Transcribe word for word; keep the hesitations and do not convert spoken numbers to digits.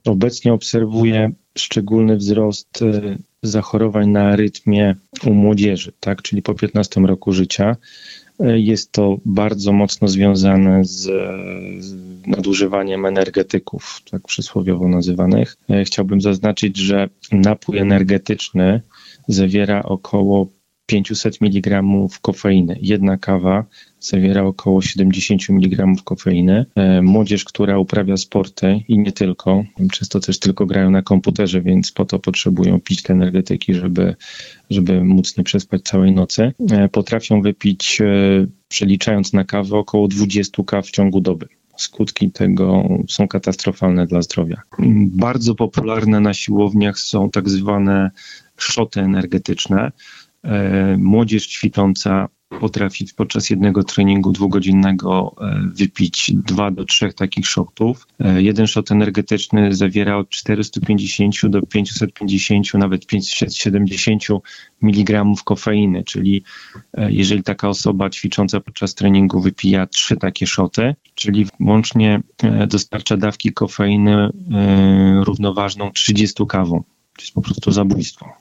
Obecnie obserwuję szczególny wzrost zachorowań na arytmię u młodzieży, tak, czyli po piętnastym roku życia. Jest to bardzo mocno związane z, z nadużywaniem energetyków, tak przysłowiowo nazywanych. Chciałbym zaznaczyć, że napój energetyczny zawiera około pięćset miligramów kofeiny. Jedna kawa zawiera około siedemdziesiąt miligramów kofeiny. Młodzież, która uprawia sporty i nie tylko, często też tylko grają na komputerze, więc po to potrzebują pić te energetyki, żeby, żeby móc nie przespać całej nocy. Potrafią wypić, przeliczając na kawę, około dwadzieścia kaw w ciągu doby. Skutki tego są katastrofalne dla zdrowia. Bardzo popularne na siłowniach są tak zwane szoty energetyczne. Młodzież ćwicząca potrafi podczas jednego treningu dwugodzinnego wypić dwa do trzech takich szotów. Jeden szot energetyczny zawiera od czterysta pięćdziesiąt do pięćset pięćdziesiąt, nawet pięćset siedemdziesiąt miligramów kofeiny, czyli jeżeli taka osoba ćwicząca podczas treningu wypija trzy takie szoty, czyli łącznie dostarcza dawki kofeiny równoważną trzydziestu kawom. To jest po prostu zabójstwo.